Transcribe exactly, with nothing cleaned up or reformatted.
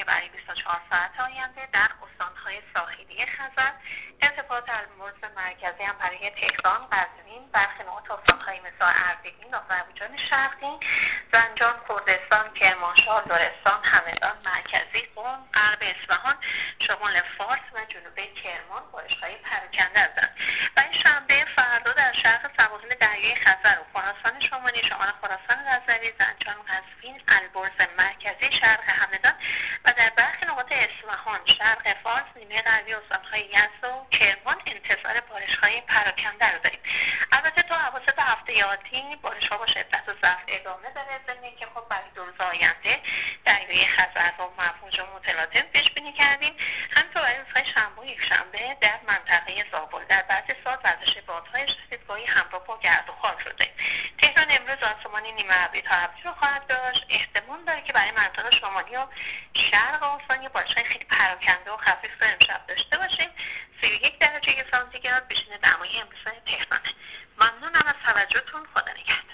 برای بیست و چهار ساعت آینده در استانهای ساحلی خزر. ارتفاعات المورز مرکزی هم برای تهران، قزوین، برخی نقاط استانهای مثل اردبیل، آذربایجان شرقی، زنجان، کردستان، کرمانشاه، لرستان، همدان، مرکزی، قم، غرب اصفهان، شمال فارس و جنوب کرمان بارش‌های پراکنده هستند. و این شنبه فردا در شرق سواحل دریای خزر و خراسان شمالی، شمال خراسان رضوی، زنجان، قزوین، البرز مرکزی، شرق همدان و در برخی نقاط اصفهان، شرق فارس، نیمه غربی استان‌های یزد و کرمان انتظار بارش‌های پراکنده رو داریم. البته تا اواسط هفته آتی بارش‌ها با شدت و ضعف ادامه داره، ضمن اینکه خب برای دو روز آینده دریای خزر رو موج متلاطم پیش بینی کردیم. همینطور برای روزهای شنبه و یکشنبه در منطقه زابل در بعضی ساعات وزش بادهای شدید گاهی همراه با گرد و خاک رو داریم. تهران امروز آسمانی نیمه ابری تا ابری رو خواهد داشت. احتمال داره که برای مناطق شمالی و شرق استان بارش‌های خیلی پراکنده و خفیف رو امشب داشته باشیم. سی و یک درجه سانتیگراد بشینه دمای امروز